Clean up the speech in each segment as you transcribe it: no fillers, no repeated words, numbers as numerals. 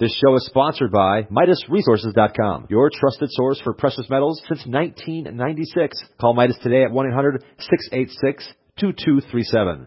This show is sponsored by MidasResources.com, your trusted source for precious metals since 1996. Call Midas today at 1-800-686-2237.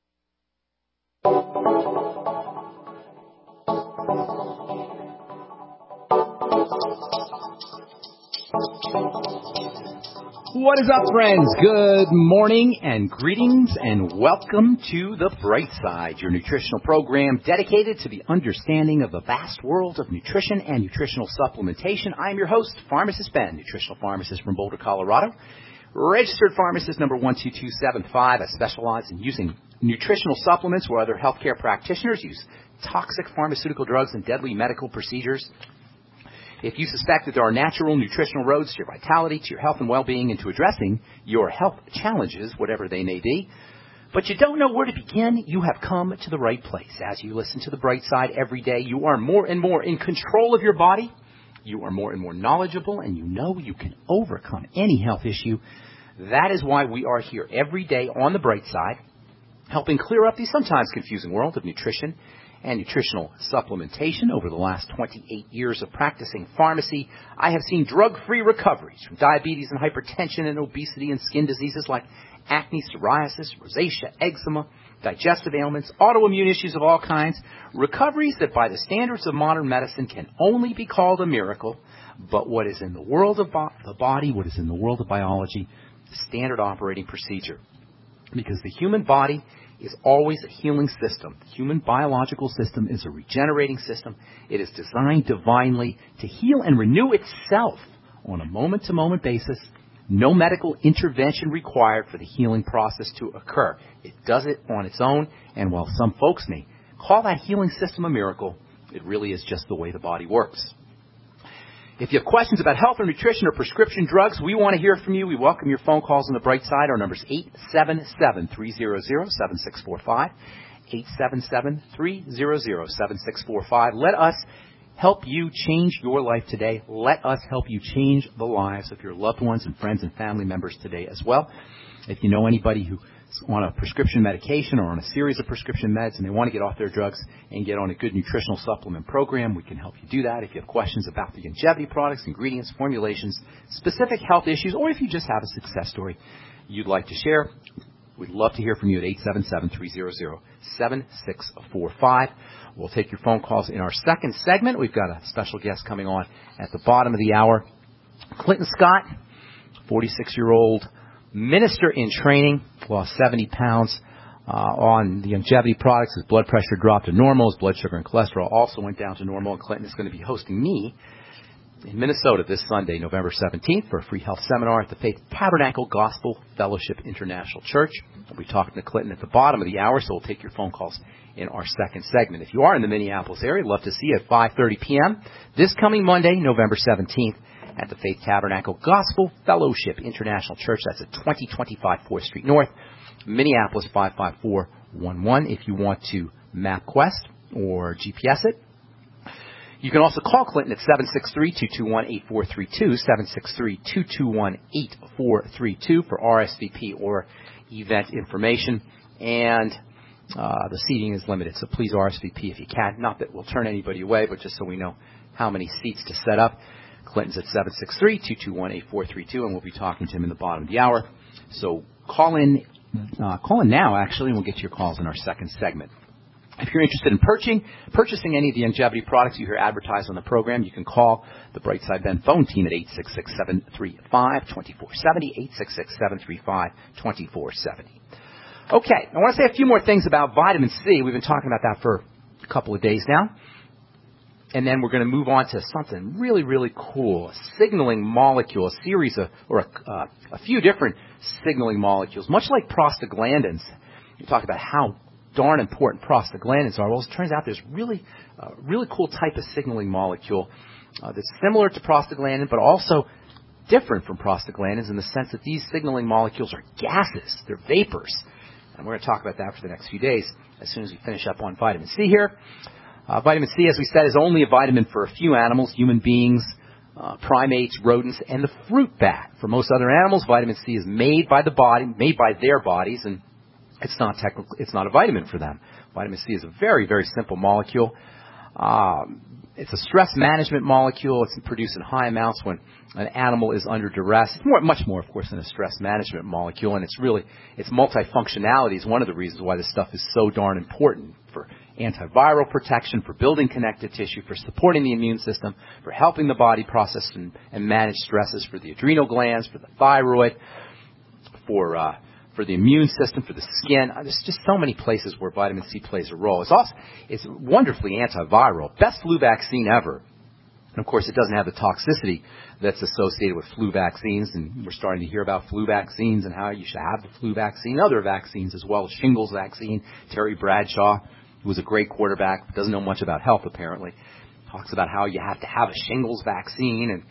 What is up, friends? Good morning and greetings and welcome to The Bright Side, your nutritional program dedicated to the understanding of the vast world of nutrition and nutritional supplementation. I'm your host, Pharmacist Ben, nutritional pharmacist from Boulder, Colorado, registered pharmacist number 12275. I specialize in using nutritional supplements where other healthcare practitioners use toxic pharmaceutical drugs and deadly medical procedures. If you suspect that there are natural nutritional roads to your vitality, to your health and well-being, and to addressing your health challenges, whatever they may be, but you don't know where to begin, you have come to the right place. As you listen to The Bright Side every day, you are more and more in control of your body, you are more and more knowledgeable, and you know you can overcome any health issue. That is why we are here every day on The Bright Side, helping clear up the sometimes confusing world of nutrition and nutritional supplementation. Over the last 28 years of practicing pharmacy, I have seen drug-free recoveries from diabetes and hypertension and obesity and skin diseases like acne, psoriasis, rosacea, eczema, digestive ailments, autoimmune issues of all kinds, recoveries that by the standards of modern medicine can only be called a miracle. But what is in the world of the body, what is in the world of biology, the standard operating procedure. Because the human body is always a healing system. The human biological system is a regenerating system. It is designed divinely to heal and renew itself on a moment-to-moment basis. No medical intervention required for the healing process to occur. It does it on its own, and while some folks may call that healing system a miracle, it really is just the way the body works. If you have questions about health or nutrition or prescription drugs, we want to hear from you. We welcome your phone calls on The Bright Side. Our number is 877-300-7645, 877-300-7645. Let us help you change your life today. Let us help you change the lives of your loved ones and friends and family members today as well. If you know anybody who's on a prescription medication or on a series of prescription meds and they want to get off their drugs and get on a good nutritional supplement program, we can help you do that. If you have questions about the longevity products, ingredients, formulations, specific health issues, or if you just have a success story you'd like to share, we'd love to hear from you at 877-300-7645. We'll take your phone calls in our second segment. We've got a special guest coming on at the bottom of the hour. Clinton Scott, 46-year-old minister in training, lost 70 pounds on the longevity products. His blood pressure dropped to normal. His blood sugar and cholesterol also went down to normal. And Clinton is going to be hosting me in Minnesota this Sunday, November 17th, for a free health seminar at the Faith Tabernacle Gospel Fellowship International Church. We'll be talking to Clinton at the bottom of the hour, so we'll take your phone calls in our second segment. If you are in the Minneapolis area, love to see you at 5:30 p.m. this coming Monday, November 17th, at the Faith Tabernacle Gospel Fellowship International Church. That's at 2025 4th Street North, Minneapolis 55411. If you want to MapQuest or GPS it, you can also call Clinton at 763-221-8432, 763-221-8432 for RSVP or event information. And the seating is limited, so please RSVP if you can. Not that we'll turn anybody away, but just so we know how many seats to set up. Clinton's at 763-221-8432, and we'll be talking to him in the bottom of the hour. So call in now, actually, and we'll get to your calls in our second segment. If you're interested in purchasing any of the longevity products you hear advertised on the program, you can call the Brightside Ben phone team at 866-735-2470, 866-735-2470. Okay, I want to say a few more things about vitamin C. We've been talking about that for a couple of days now. And then we're going to move on to something really, really cool, a signaling molecule, a series of, or a few different signaling molecules, much like prostaglandins. You talk about how darn important prostaglandins are. Well, it turns out there's really cool type of signaling molecule that's similar to prostaglandin, but also different from prostaglandins in the sense that these signaling molecules are gases. They're vapors. And we're going to talk about that for the next few days as soon as we finish up on vitamin C here. Vitamin C, as we said, is only a vitamin for a few animals, human beings, primates, rodents, and the fruit bat. For most other animals, vitamin C is made by the body, made by their bodies, and it's not a vitamin for them. Vitamin C is a very, very simple molecule. It's a stress management molecule. It's produced in high amounts when an animal is under duress. It's much more, of course, than a stress management molecule, and its multifunctionality is one of the reasons why this stuff is so darn important for antiviral protection, for building connective tissue, for supporting the immune system, for helping the body process and manage stresses, for the adrenal glands, for the thyroid, for the immune system, for the skin. There's just so many places where vitamin C plays a role. It's wonderfully antiviral. Best flu vaccine ever. And of course, it doesn't have the toxicity that's associated with flu vaccines, and we're starting to hear about flu vaccines and how you should have the flu vaccine, other vaccines as well, shingles vaccine. Terry Bradshaw, who was a great quarterback, but doesn't know much about health apparently, talks about how you have to have a shingles vaccine, and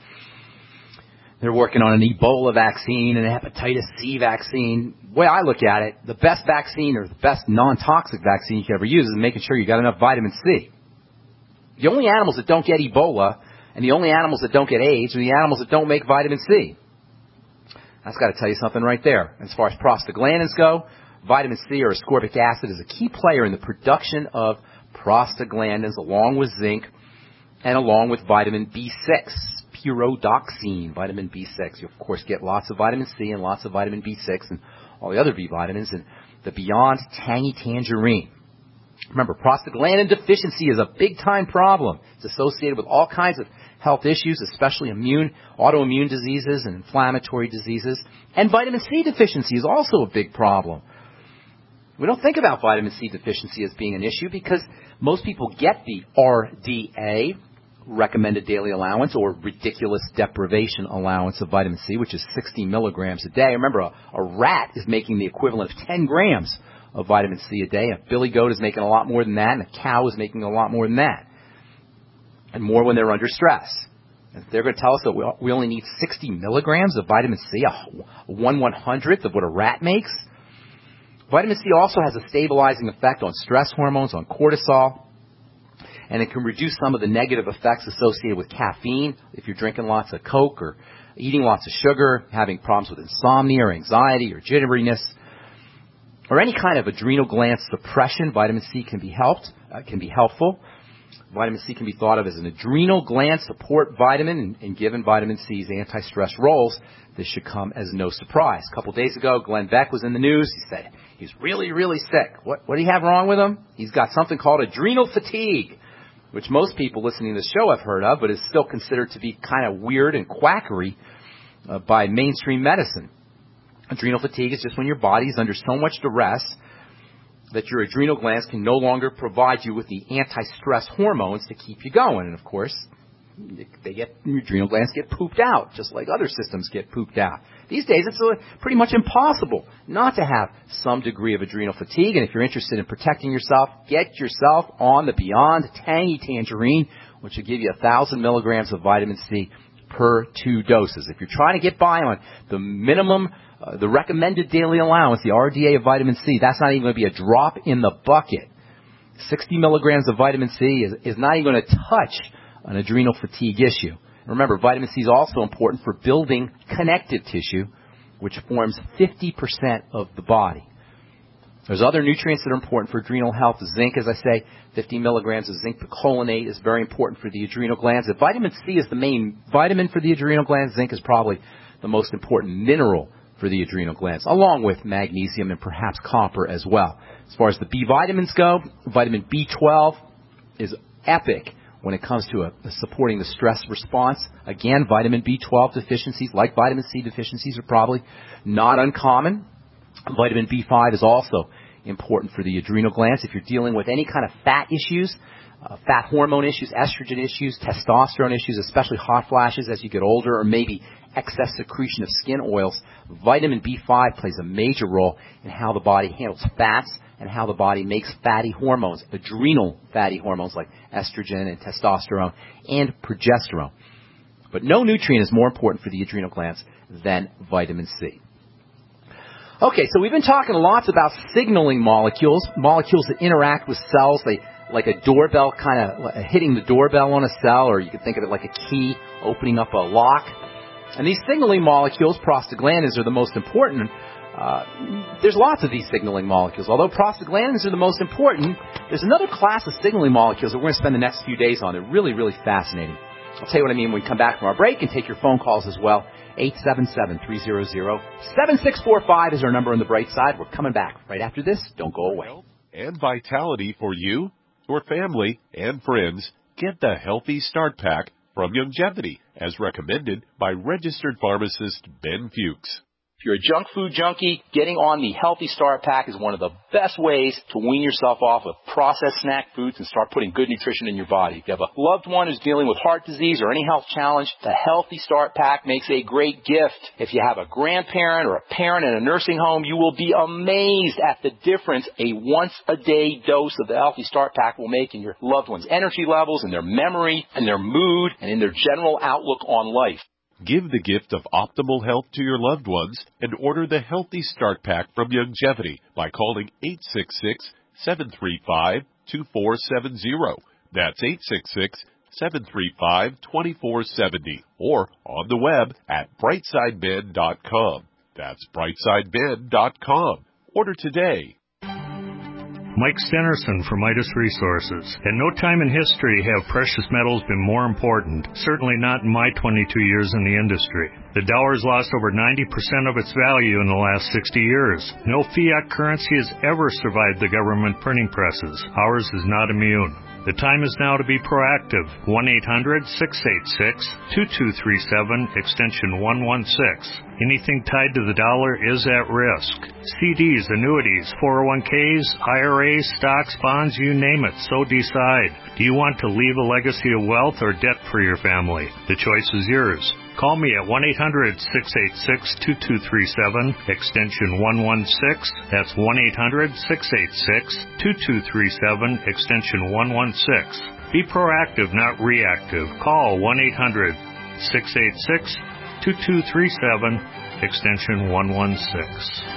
they're working on an Ebola vaccine and a hepatitis C vaccine. The way I look at it, the best vaccine or the best non-toxic vaccine you can ever use is making sure you got enough vitamin C. The only animals that don't get Ebola and the only animals that don't get AIDS are the animals that don't make vitamin C. That's got to tell you something right there. As far as prostaglandins go, vitamin C or ascorbic acid is a key player in the production of prostaglandins along with zinc and along with vitamin B6. Pyridoxine, vitamin B6. You, of course, get lots of vitamin C and lots of vitamin B6 and all the other B vitamins and the Beyond Tangy Tangerine. Remember, prostaglandin deficiency is a big-time problem. It's associated with all kinds of health issues, especially autoimmune diseases and inflammatory diseases. And vitamin C deficiency is also a big problem. We don't think about vitamin C deficiency as being an issue because most people get the RDA, recommended daily allowance, or ridiculous deprivation allowance of vitamin C, which is 60 milligrams a day. Remember, a rat is making the equivalent of 10 grams of vitamin C a day. A billy goat is making a lot more than that, and a cow is making a lot more than that, and more when they're under stress. And if they're going to tell us that we only need 60 milligrams of vitamin C, a 1/100th of what a rat makes. Vitamin C also has a stabilizing effect on stress hormones, on cortisol, and it can reduce some of the negative effects associated with caffeine if you're drinking lots of Coke or eating lots of sugar, having problems with insomnia or anxiety or jitteriness, or any kind of adrenal gland suppression. Vitamin C can be helpful. Vitamin C can be thought of as an adrenal gland support vitamin, and given vitamin C's anti-stress roles, this should come as no surprise. A couple days ago, Glenn Beck was in the news. He said he's really, really sick. What do you have wrong with him? He's got something called adrenal fatigue, which most people listening to the show have heard of, but is still considered to be kind of weird and quackery by mainstream medicine. Adrenal fatigue is just when your body is under so much duress that your adrenal glands can no longer provide you with the anti-stress hormones to keep you going. And of course, your adrenal glands get pooped out, just like other systems get pooped out. These days, it's pretty much impossible not to have some degree of adrenal fatigue. And if you're interested in protecting yourself, get yourself on the Beyond Tangy Tangerine, which will give you 1,000 milligrams of vitamin C per 2 doses. If you're trying to get by on the minimum, the recommended daily allowance, the RDA of vitamin C, that's not even going to be a drop in the bucket. 60 milligrams of vitamin C is not even going to touch an adrenal fatigue issue. Remember, vitamin C is also important for building connective tissue, which forms 50% of the body. There's other nutrients that are important for adrenal health. Zinc, as I say, 50 milligrams of zinc picolinate is very important for the adrenal glands. If vitamin C is the main vitamin for the adrenal glands, zinc is probably the most important mineral for the adrenal glands, along with magnesium and perhaps copper as well. As far as the B vitamins go, vitamin B12 is epic when it comes to supporting the stress response. Again, vitamin B12 deficiencies, like vitamin C deficiencies, are probably not uncommon. Vitamin B5 is also important for the adrenal glands. If you're dealing with any kind of fat issues, fat hormone issues, estrogen issues, testosterone issues, especially hot flashes as you get older, or maybe excess secretion of skin oils, vitamin B5 plays a major role in how the body handles fats and how the body makes fatty hormones, adrenal fatty hormones like estrogen and testosterone and progesterone. But no nutrient is more important for the adrenal glands than vitamin C. Okay, so we've been talking lots about signaling molecules that interact with cells. They like a doorbell, kind of hitting the doorbell on a cell, or you could think of it like a key opening up a lock. And these signaling molecules, prostaglandins, are the most important There's lots of these signaling molecules. Although prostaglandins are the most important, there's another class of signaling molecules that we're going to spend the next few days on. They're really, really fascinating. I'll tell you what I mean when we come back from our break and take your phone calls as well. 877-300-7645 is our number on the bright side. We're coming back right after this. Don't go away. Health and vitality for you, your family, and friends. Get the Healthy Start Pack from Youngevity, as recommended by registered pharmacist Ben Fuchs. If you're a junk food junkie, getting on the Healthy Start Pack is one of the best ways to wean yourself off of processed snack foods and start putting good nutrition in your body. If you have a loved one who's dealing with heart disease or any health challenge, the Healthy Start Pack makes a great gift. If you have a grandparent or a parent in a nursing home, you will be amazed at the difference a once-a-day dose of the Healthy Start Pack will make in your loved one's energy levels, in their memory, in their mood, and in their general outlook on life. Give the gift of optimal health to your loved ones and order the Healthy Start Pack from Youngevity by calling 866-735-2470. That's 866-735-2470 or on the web at brightsideben.com. That's brightsideben.com. Order today. Mike Stenerson from Midas Resources. At no time in history have precious metals been more important, certainly not in my 22 years in the industry. The dollar has lost over 90% of its value in the last 60 years. No fiat currency has ever survived the government printing presses. Ours is not immune. The time is now to be proactive. 1-800-686-2237, extension 116. Anything tied to the dollar is at risk. CDs, annuities, 401ks, IRAs, stocks, bonds, you name it, so decide. Do you want to leave a legacy of wealth or debt for your family? The choice is yours. Call me at 1-800-686-2237, extension 116. That's 1-800-686-2237, extension 116. Be proactive, not reactive. Call 1-800-686-2237, extension 116.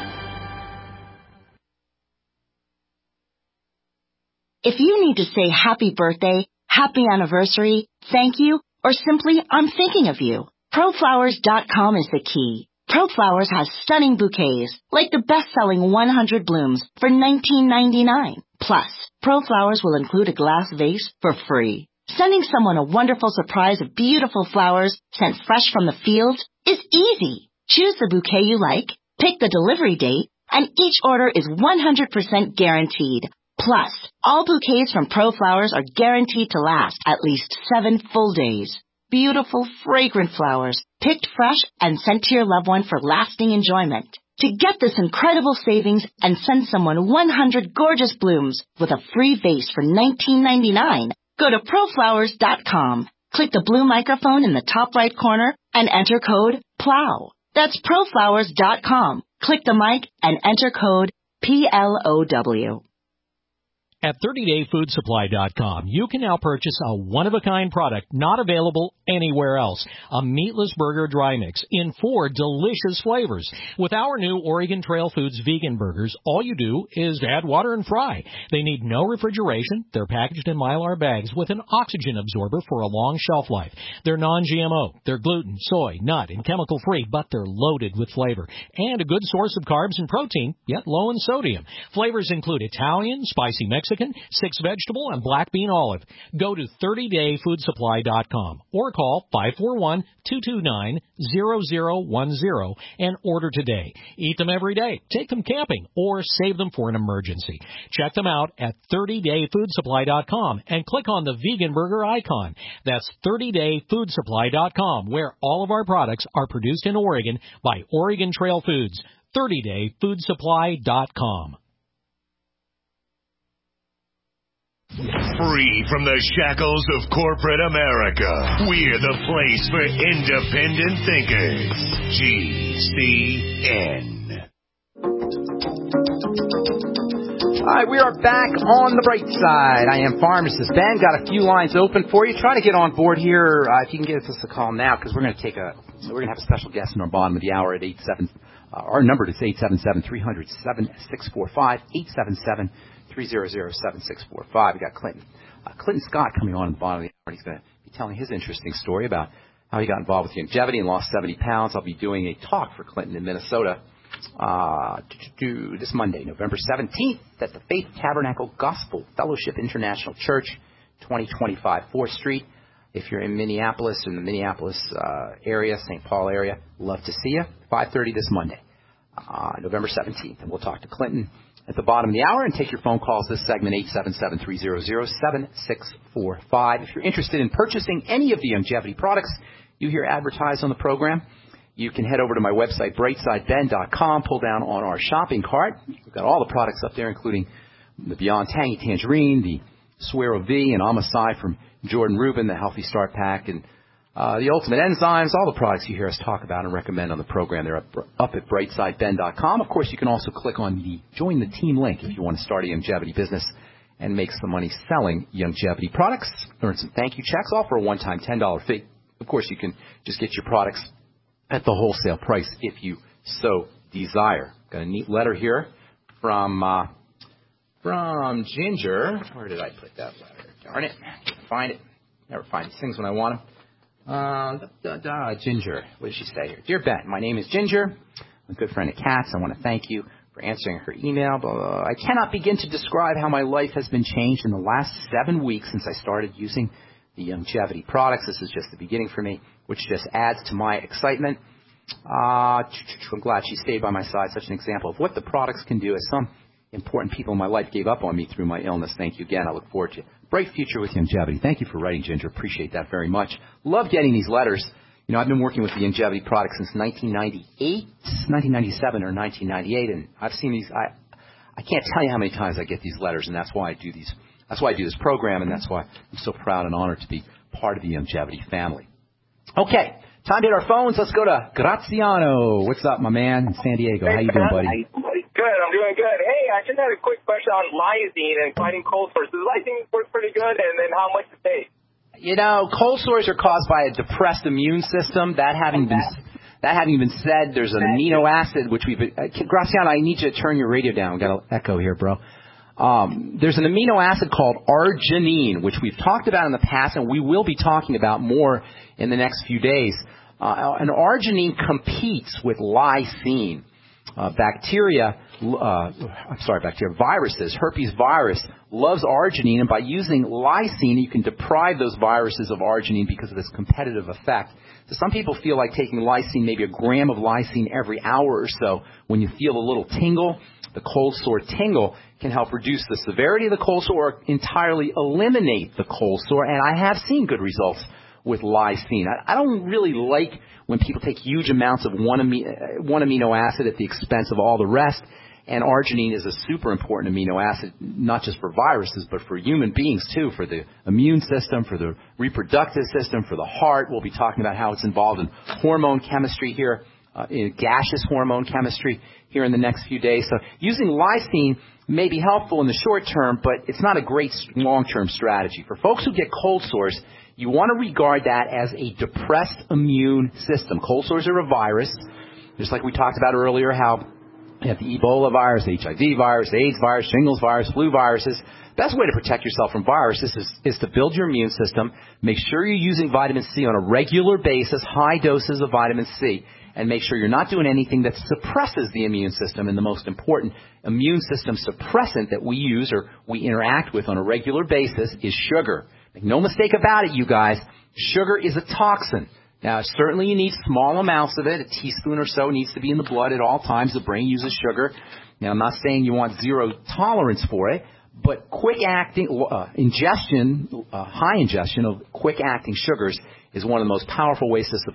If you need to say happy birthday, happy anniversary, thank you, or simply I'm thinking of you, ProFlowers.com is the key. ProFlowers has stunning bouquets, like the best-selling 100 blooms for $19.99. Plus, ProFlowers will include a glass vase for free. Sending someone a wonderful surprise of beautiful flowers sent fresh from the fields is easy. Choose the bouquet you like, pick the delivery date, and each order is 100% guaranteed. Plus, all bouquets from ProFlowers are guaranteed to last at least 7 full days. Beautiful, fragrant flowers, picked fresh and sent to your loved one for lasting enjoyment. To get this incredible savings and send someone 100 gorgeous blooms with a free vase for $19.99, go to ProFlowers.com. Click the blue microphone in the top right corner and enter code PLOW. That's ProFlowers.com. Click the mic and enter code PLOW. At 30dayfoodsupply.com, you can now purchase a one-of-a-kind product not available anywhere else, a meatless burger dry mix in 4 delicious flavors. With our new Oregon Trail Foods vegan burgers, all you do is add water and fry. They need no refrigeration. They're packaged in Mylar bags with an oxygen absorber for a long shelf life. They're non-GMO. They're gluten, soy, nut, and chemical-free, but they're loaded with flavor and a good source of carbs and protein, yet low in sodium. Flavors include Italian, spicy Mexican, 6 vegetable, and black bean olive. Go to 30dayfoodsupply.com or call 541-229-0010 and order today. Eat them every day, take them camping, or save them for an emergency. Check them out at 30dayfoodsupply.com and click on the vegan burger icon. That's 30dayfoodsupply.com, where all of our products are produced in Oregon by Oregon Trail Foods. 30dayfoodsupply.com. Free from the shackles of corporate America, we're the place for independent thinkers. GCN. All right, we are back on the bright side. I am Pharmacist Ben. Got a few lines open for you. Try to get on board here. If you can give us a call now, because we're going to have a special guest in our bottom of the hour at 87. Our number is 877-300-7645. 877-300-7645. We got Clinton Scott coming on at the bottom of the hour. He's going to be telling his interesting story about how he got involved with Youngevity and lost 70 pounds. I'll be doing a talk for Clinton in Minnesota this Monday, November 17th, at the Faith Tabernacle Gospel Fellowship International Church, 2025 4th Street. If you're in Minneapolis, in the Minneapolis area, St. Paul area, love to see you. 5:30 this Monday, November 17th. And we'll talk to Clinton at the bottom of the hour and take your phone calls. This segment, 877-300-7645. If you're interested in purchasing any of the Youngevity products you hear advertised on the program, you can head over to my website, brightsideben.com, pull down on our shopping cart. We've got all the products up there, including the Beyond Tangy Tangerine, the Suero V, and Amasai from Jordan Rubin, the Healthy Start Pack, and the Ultimate Enzymes, all the products you hear us talk about and recommend on the program. They're up at brightsideben.com. Of course, you can also click on the Join the Team link if you want to start a Youngevity business and make some money selling Youngevity products. Earn some thank you checks, all for a one-time $10 fee. Of course, you can just get your products at the wholesale price if you so desire. Got a neat letter here from Ginger. Where did I put that letter? Darn it. Can't find it. Never find these things when I want them. Ginger. What does she say here? Dear Ben, my name is Ginger. I'm a good friend of Kat's. I want to thank you for answering her email. I cannot begin to describe how my life has been changed in the last 7 weeks since I started using the Youngevity products. This is just the beginning for me, which just adds to my excitement. I'm glad she stayed by my side. Such an example of what the products can do, as some important people in my life gave up on me through my illness. Thank you again. I look forward to a bright future with Youngevity. Thank you for writing, Ginger. Appreciate that very much. Love getting these letters. You know, I've been working with the Youngevity products since 1997 or 1998, and I've seen these. I can't tell you how many times I get these letters, and that's why I do these. That's why I do this program, and that's why I'm so proud and honored to be part of the Youngevity family. Okay, time to hit our phones. Let's go to Graziano. What's up, my man, in San Diego? How you doing, buddy? Good, I'm doing good. Hey, I just had a quick question on lysine and fighting cold sores. Does lysine work pretty good, and then how much to take? You know, cold sores are caused by a depressed immune system. That having been said, there's an amino acid which Graziano, I need you to turn your radio down. We've got an echo here, bro. There's an amino acid called arginine, which we've talked about in the past, and we will be talking about more in the next few days. And arginine competes with lysine. Viruses, herpes virus loves arginine, and by using lysine, you can deprive those viruses of arginine because of this competitive effect. So some people feel like taking lysine, maybe a gram of lysine every hour or so. When you feel a little tingle, the cold sore tingle can help reduce the severity of the cold sore or entirely eliminate the cold sore, and I have seen good results with lysine. I don't really like when people take huge amounts of one amino acid at the expense of all the rest, and arginine is a super important amino acid, not just for viruses, but for human beings too, for the immune system, for the reproductive system, for the heart. We'll be talking about how it's involved in hormone chemistry here, in gaseous hormone chemistry here in the next few days. So using lysine may be helpful in the short term, but it's not a great long-term strategy. For folks who get cold sores, you want to regard that as a depressed immune system. Cold sores are a virus, just like we talked about earlier, how you have the Ebola virus, the HIV virus, the AIDS virus, shingles virus, flu viruses. Best way to protect yourself from viruses is to build your immune system. Make sure you're using vitamin C on a regular basis, high doses of vitamin C, and make sure you're not doing anything that suppresses the immune system. And the most important immune system suppressant that we use or we interact with on a regular basis is sugar. Make no mistake about it, you guys. Sugar is a toxin. Now, certainly you need small amounts of it. A teaspoon or so needs to be in the blood at all times. The brain uses sugar. Now, I'm not saying you want zero tolerance for it, but quick-acting ingestion, high ingestion of quick-acting sugars is one of the most powerful ways to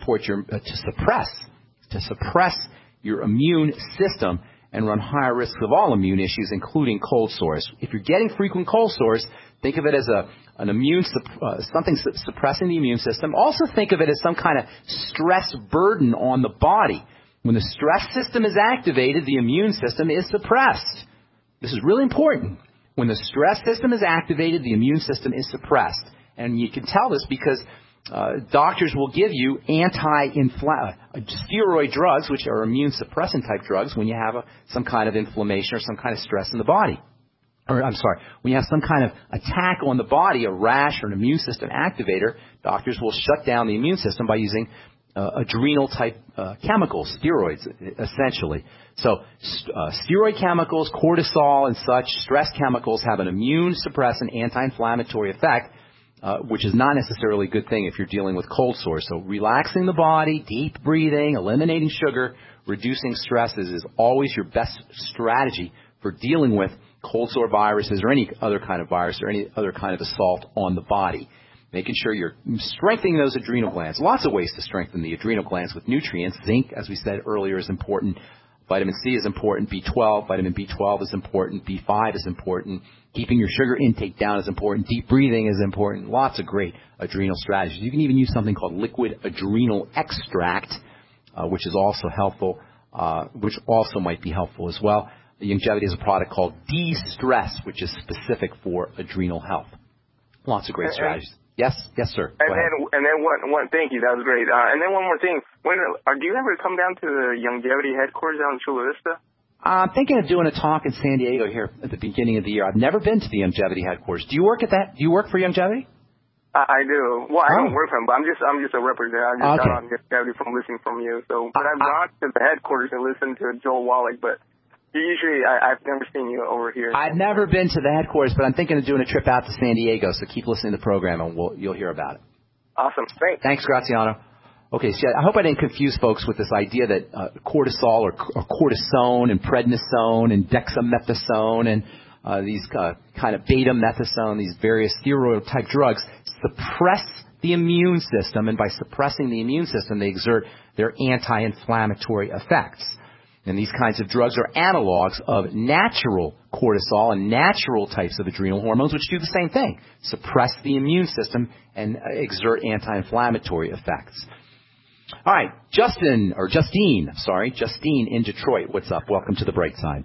suppress your immune system and run higher risks of all immune issues, including cold sores. If you're getting frequent cold sores, think of it as something suppressing the immune system. Also think of it as some kind of stress burden on the body. When the stress system is activated, the immune system is suppressed. This is really important. When the stress system is activated, the immune system is suppressed. And you can tell this because doctors will give you steroid drugs, which are immune suppressant type drugs, when you have some kind of inflammation or some kind of stress in the body. When you have some kind of attack on the body, a rash or an immune system activator, doctors will shut down the immune system by using adrenal-type chemicals, steroids, essentially. So steroid chemicals, cortisol and such, stress chemicals have an immune-suppressant, anti-inflammatory effect, which is not necessarily a good thing if you're dealing with cold sores. So relaxing the body, deep breathing, eliminating sugar, reducing stresses is always your best strategy for dealing with cold sore viruses or any other kind of virus or any other kind of assault on the body. Making sure you're strengthening those adrenal glands. Lots of ways to strengthen the adrenal glands with nutrients. Zinc, as we said earlier, is important. Vitamin C is important. B12, vitamin B12 is important. B5 is important. Keeping your sugar intake down is important. Deep breathing is important. Lots of great adrenal strategies. You can even use something called liquid adrenal extract, which is also helpful, which also might be helpful as well. Youngevity has a product called De-Stress, which is specific for adrenal health. Lots of great strategies. Yes, sir. And then one. Thank you. That was great. And then one more thing. Do you ever come down to the Youngevity headquarters out in Chula Vista? I'm thinking of doing a talk in San Diego here at the beginning of the year. I've never been to the Youngevity headquarters. Do you work at that? Do you work for Youngevity? I do. Well, I don't work for them, but I'm just a representative. I just got on Youngevity from listening from you. So, but I've gone to the headquarters and listened to Joel Wallach, but usually I've never seen you over here. I've never been to the headquarters, but I'm thinking of doing a trip out to San Diego, so keep listening to the program and you'll hear about it. Awesome. Thanks, Graziano. Okay, so I hope I didn't confuse folks with this idea that cortisol or cortisone and prednisone and dexamethasone and these kind of beta-methasone, these various steroid-type drugs, suppress the immune system, and by suppressing the immune system, they exert their anti-inflammatory effects. And these kinds of drugs are analogs of natural cortisol and natural types of adrenal hormones, which do the same thing, suppress the immune system and exert anti-inflammatory effects. All right, Justine in Detroit. What's up? Welcome to the Bright Side.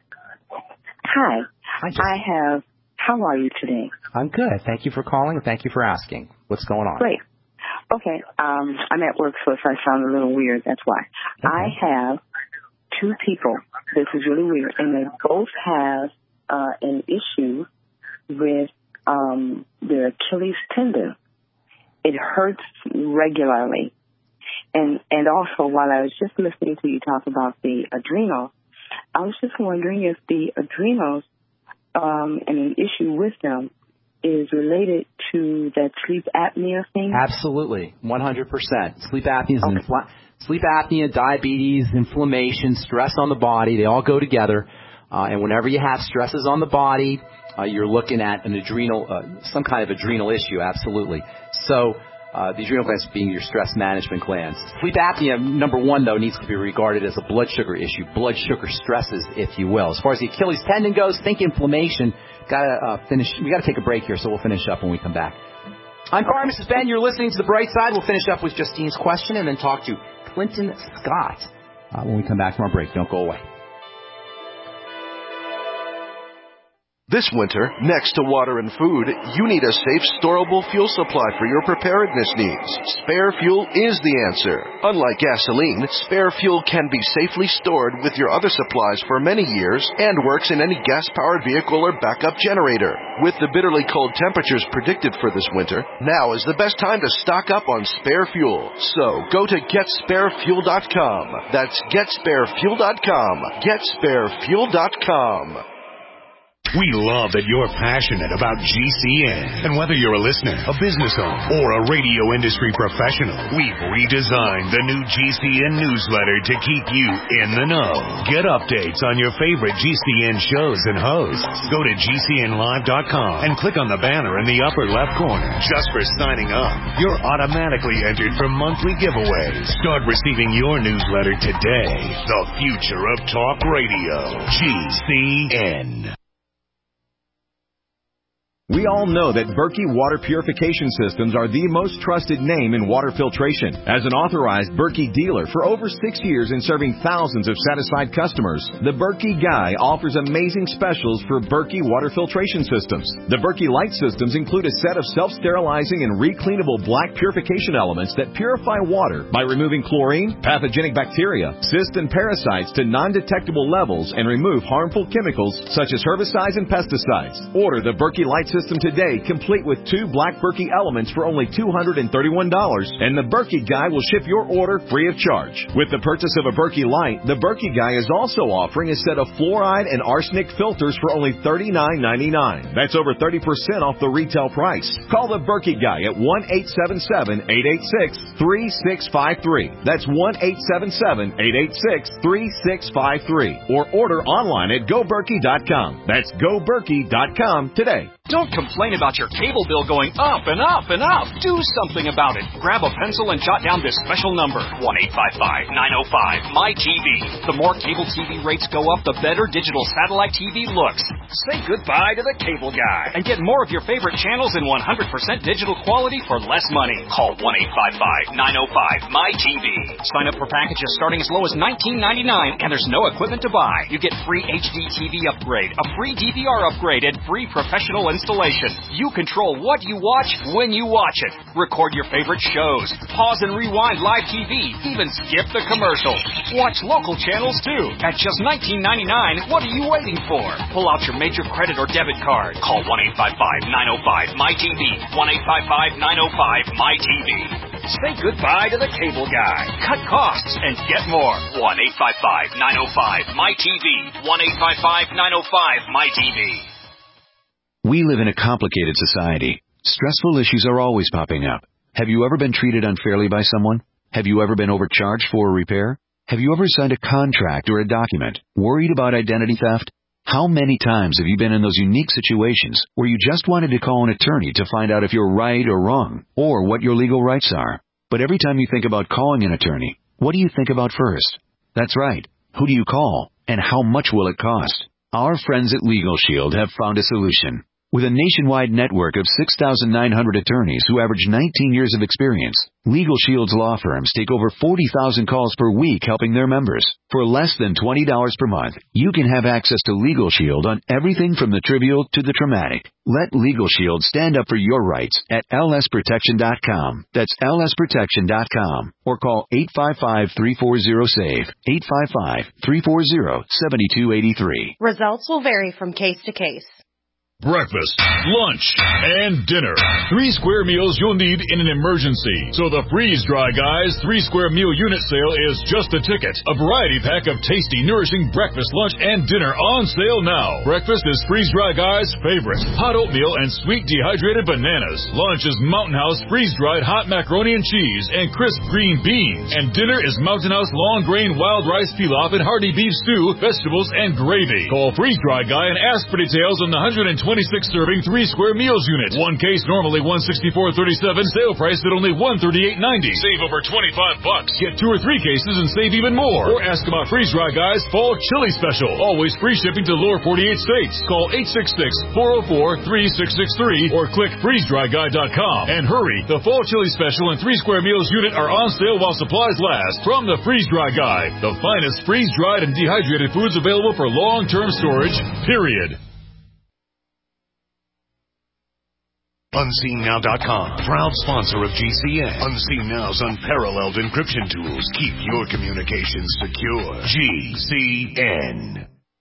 Hi. Hi, how are you today? I'm good. Thank you for calling and thank you for asking. What's going on? Great. Okay, I'm at work, so if I sound a little weird, that's why. Okay. I have two people. This is really weird, and they both have an issue with their Achilles tendon. It hurts regularly. And also, while I was just listening to you talk about the adrenals, I was just wondering if the adrenals and an issue with them is related to that sleep apnea thing? Absolutely, 100%. Sleep apnea is sleep apnea, diabetes, inflammation, stress on the body, they all go together. And whenever you have stresses on the body, you're looking at an adrenal, some kind of adrenal issue, absolutely. So the adrenal glands being your stress management glands. Sleep apnea, number one, though, needs to be regarded as a blood sugar issue, blood sugar stresses, if you will. As far as the Achilles tendon goes, think inflammation. We got to take a break here, so we'll finish up when we come back. I'm Pharmacist Ben. You're listening to The Bright Side. We'll finish up with Justine's question and then talk to Clinton Scott when we come back from our break. Don't go away. This winter, next to water and food, you need a safe, storable fuel supply for your preparedness needs. Spare Fuel is the answer. Unlike gasoline, Spare Fuel can be safely stored with your other supplies for many years and works in any gas-powered vehicle or backup generator. With the bitterly cold temperatures predicted for this winter, now is the best time to stock up on Spare Fuel. So, go to GetSpareFuel.com. That's GetSpareFuel.com. GetSpareFuel.com. We love that you're passionate about GCN. And whether you're a listener, a business owner, or a radio industry professional, we've redesigned the new GCN newsletter to keep you in the know. Get updates on your favorite GCN shows and hosts. Go to GCNlive.com and click on the banner in the upper left corner. Just for signing up, you're automatically entered for monthly giveaways. Start receiving your newsletter today. The future of talk radio. GCN. We all know that Berkey Water Purification Systems are the most trusted name in water filtration. As an authorized Berkey dealer for over 6 years and serving thousands of satisfied customers, the Berkey Guy offers amazing specials for Berkey Water Filtration Systems. The Berkey Light Systems include a set of self-sterilizing and recleanable black purification elements that purify water by removing chlorine, pathogenic bacteria, cysts, and parasites to non-detectable levels and remove harmful chemicals such as herbicides and pesticides. Order the Berkey Light system today, complete with 2 Black Berkey elements for only $231, and the Berkey Guy will ship your order free of charge. With the purchase of a Berkey Light, the Berkey Guy is also offering a set of fluoride and arsenic filters for only $39.99. That's over 30% off the retail price. Call the Berkey Guy at 1-877-886-3653. That's 1-877-886-3653. Or order online at GoBerkey.com. That's GoBerkey.com today. Don't complain about your cable bill going up and up and up. Do something about it. Grab a pencil and jot down this special number, 1-855-905-MY-TV. The more cable TV rates go up, the better digital satellite TV looks. Say goodbye to the cable guy and get more of your favorite channels in 100% digital quality for less money. Call 1-855-905-MY-TV. Sign up for packages starting as low as $19.99, and there's no equipment to buy. You get free HD TV upgrade, a free DVR upgrade, and free professional installation. You control what you watch when you watch it. Record your favorite shows. Pause and rewind live TV. Even skip the commercials. Watch local channels too. At just $19.99, what are you waiting for? Pull out your major credit or debit card. Call 1-855-905-MY-TV. 1-855-905-MY-TV. Say goodbye to the cable guy. Cut costs and get more. 1-855-905-MY-TV. 1-855-905-MY-TV. We live in a complicated society. Stressful issues are always popping up. Have you ever been treated unfairly by someone? Have you ever been overcharged for a repair? Have you ever signed a contract or a document? Worried about identity theft? How many times have you been in those unique situations where you just wanted to call an attorney to find out if you're right or wrong, or what your legal rights are? But every time you think about calling an attorney, what do you think about first? That's right. Who do you call, and how much will it cost? Our friends at Legal Shield have found a solution. With a nationwide network of 6,900 attorneys who average 19 years of experience, Legal Shield's law firms take over 40,000 calls per week helping their members. For less than $20 per month, you can have access to Legal Shield on everything from the trivial to the traumatic. Let Legal Shield stand up for your rights at lsprotection.com. That's lsprotection.com. Or call 855-340-SAVE. 855-340-7283. Results will vary from case to case. Breakfast, lunch, and dinner. 3 square meals you'll need in an emergency. So the Freeze Dry Guys 3 square meal unit sale is just a ticket. A variety pack of tasty, nourishing breakfast, lunch, and dinner on sale now. Breakfast is Freeze Dry Guys' favorite. Hot oatmeal and sweet dehydrated bananas. Lunch is Mountain House freeze-dried hot macaroni and cheese and crisp green beans. And dinner is Mountain House long grain wild rice pilaf and hearty beef stew, vegetables, and gravy. Call Freeze Dry Guy and ask for details on the 126-serving 3 square meals unit. One case normally $164.37. Sale price at only $138.90. Save over $25. Get 2 or 3 cases and save even more. Or ask about Freeze Dry Guys Fall Chili Special. Always free shipping to lower 48 states. Call 866-404-3663 or click freezedryguy.com. And hurry, the Fall Chili Special and 3 square meals unit are on sale while supplies last. From the Freeze Dry Guy, the finest freeze-dried and dehydrated foods available for long-term storage, period. UnseenNow.com, proud sponsor of GCN. Unseen Now's unparalleled encryption tools keep your communications secure. GCN.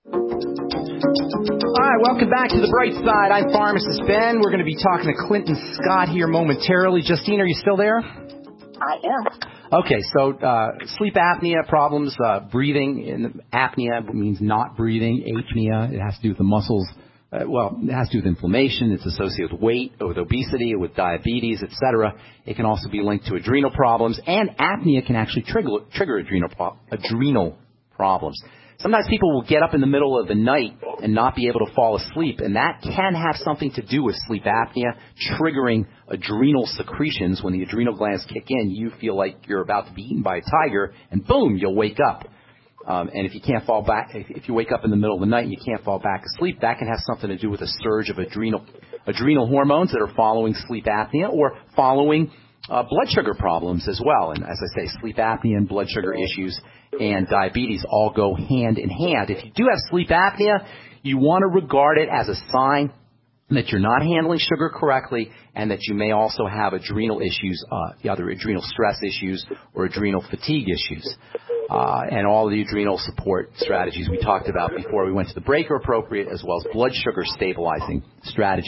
All right, welcome back to The Bright Side. I'm Pharmacist Ben. We're going to be talking to Clinton Scott here momentarily. Justine, are you still there? I am. Okay, so sleep apnea problems, breathing. And apnea means not breathing. Apnea, it has to do with the muscles. It has to do with inflammation. It's associated with weight, with obesity, with diabetes, etc. It can also be linked to adrenal problems, and apnea can actually trigger adrenal problems. Sometimes people will get up in the middle of the night and not be able to fall asleep, and that can have something to do with sleep apnea, triggering adrenal secretions. When the adrenal glands kick in, you feel like you're about to be eaten by a tiger, and boom, you'll wake up. And if you can't fall back, if you wake up in the middle of the night and you can't fall back asleep, that can have something to do with a surge of adrenal hormones that are following sleep apnea or following blood sugar problems as well. And as I say, sleep apnea and blood sugar issues and diabetes all go hand in hand. If you do have sleep apnea, you want to regard it as a sign that you're not handling sugar correctly and that you may also have adrenal issues, either adrenal stress issues or adrenal fatigue issues. And all the adrenal support strategies we talked about before we went to the break are appropriate, as well as blood sugar stabilizing strategies.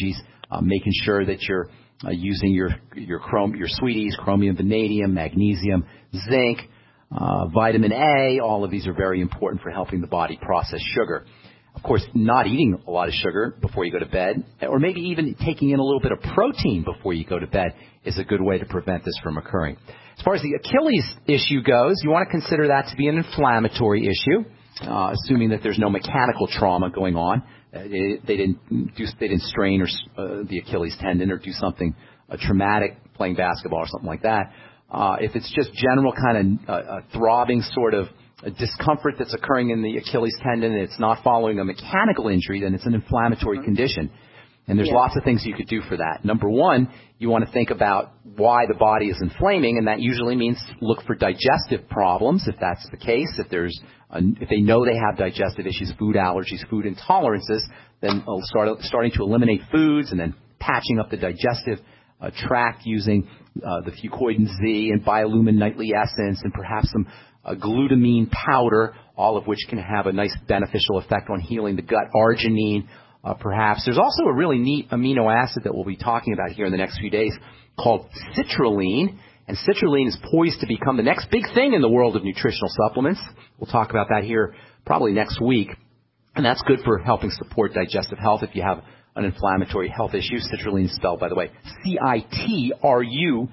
making sure that you're using your sweeties, chromium, vanadium, magnesium, zinc, vitamin A. All of these are very important for helping the body process sugar. Of course, not eating a lot of sugar before you go to bed, or maybe even taking in a little bit of protein before you go to bed is a good way to prevent this from occurring. As far as the Achilles issue goes, you want to consider that to be an inflammatory issue, assuming that there's no mechanical trauma going on. They didn't strain the Achilles tendon or do something traumatic, playing basketball or something like that. If it's just general kind of throbbing sort of discomfort that's occurring in the Achilles tendon and it's not following a mechanical injury, then it's an inflammatory condition. And there's lots of things you could do for that. Number one, you want to think about why the body is inflaming, and that usually means look for digestive problems, if that's the case. If they know they have digestive issues, food allergies, food intolerances, then starting to eliminate foods and then patching up the digestive tract using the Fucoidan Z and Biolumin Nightly Essence and perhaps some glutamine powder, all of which can have a nice beneficial effect on healing the gut. Arginine, perhaps. There's also a really neat amino acid that we'll be talking about here in the next few days called citrulline. And citrulline is poised to become the next big thing in the world of nutritional supplements. We'll talk about that here probably next week. And that's good for helping support digestive health if you have an inflammatory health issue. Citrulline is spelled, by the way, Citrulline.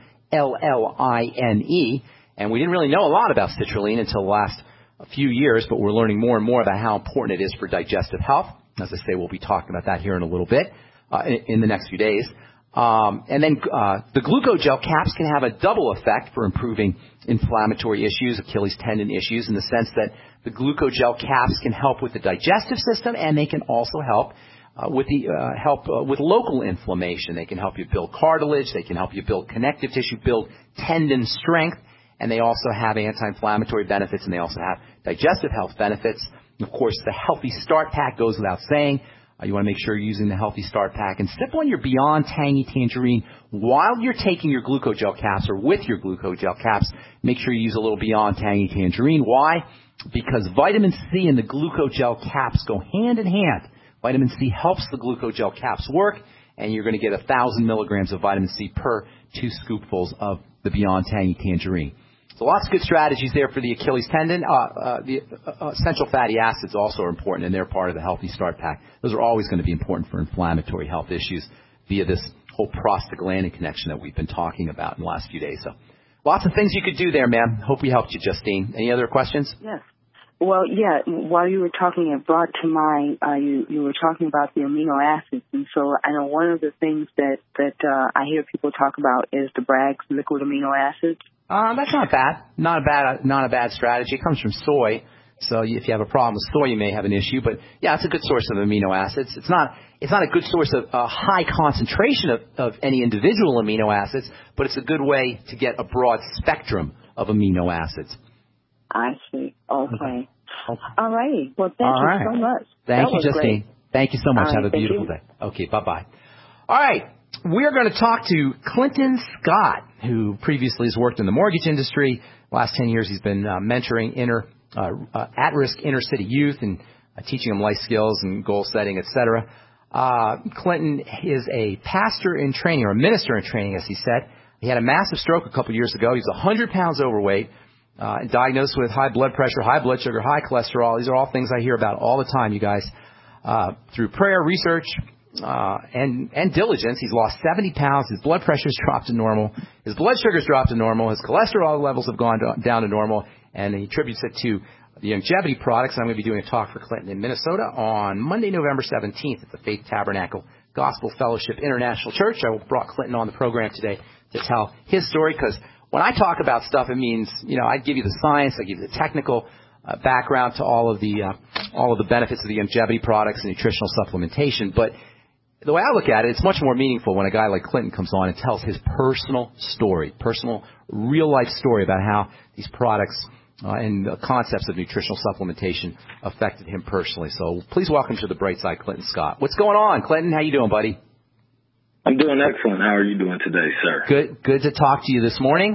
And we didn't really know a lot about citrulline until the last few years, but we're learning more and more about how important it is for digestive health. As I say, we'll be talking about that here in a little bit, in the next few days. And then the glucogel caps can have a double effect for improving inflammatory issues, Achilles tendon issues, in the sense that the glucogel caps can help with the digestive system, and they can also help with local inflammation. They can help you build cartilage. They can help you build connective tissue, build tendon strength, and they also have anti-inflammatory benefits, and they also have digestive health benefits. Of course, the Healthy Start Pack goes without saying. You want to make sure you're using the Healthy Start Pack and sip on your Beyond Tangy Tangerine while you're taking your glucogel caps or with your glucogel caps. Make sure you use a little Beyond Tangy Tangerine. Why? Because vitamin C and the glucogel caps go hand in hand. Vitamin C helps the glucogel caps work, and you're going to get 1,000 milligrams of vitamin C per 2 scoopfuls of the Beyond Tangy Tangerine. So lots of good strategies there for the Achilles tendon. The essential fatty acids also are important, and they're part of the Healthy Start Pack. Those are always going to be important for inflammatory health issues via this whole prostaglandin connection that we've been talking about in the last few days. So lots of things you could do there, ma'am. Hope we helped you, Justine. Any other questions? Yes. Well, yeah, while you were talking, it brought to mind, you were talking about the amino acids. And so I know one of the things that I hear people talk about is the Bragg's liquid amino acids. That's not bad. Not a bad strategy. It comes from soy. So if you have a problem with soy, you may have an issue. But yeah, it's a good source of amino acids. It's not a good source of a high concentration of any individual amino acids, but it's a good way to get a broad spectrum of amino acids. I see. Okay. All right. Well, thank you so much. Thank you, Justine. Great. Thank you so much. Have a beautiful day. Okay, bye-bye. All right. We're going to talk to Clinton Scott, who previously has worked in the mortgage industry. Last 10 years, he's been mentoring at-risk inner-city youth and teaching them life skills and goal setting, etc. Clinton is a pastor in training, or a minister in training, as he said. He had a massive stroke a couple years ago. He was 100 pounds overweight. Diagnosed with high blood pressure, high blood sugar, high cholesterol. These are all things I hear about all the time, you guys. Through prayer, research, and diligence, he's lost 70 pounds. His blood pressure's dropped to normal. His blood sugar's dropped to normal. His cholesterol levels have gone down to normal. And he attributes it to the Youngevity products. I'm going to be doing a talk for Clinton in Minnesota on Monday, November 17th at the Faith Tabernacle Gospel Fellowship International Church. I brought Clinton on the program today to tell his story, because when I talk about stuff, it means, I give you the science, I give you the technical background to all of the benefits of the Youngevity products and nutritional supplementation. But the way I look at it, it's much more meaningful when a guy like Clinton comes on and tells his personal story, personal, real-life story about how these products and the concepts of nutritional supplementation affected him personally. So please welcome to the Bright Side, Clinton Scott. What's going on, Clinton? How you doing, buddy? I'm doing excellent. How are you doing today, sir? Good to talk to you this morning.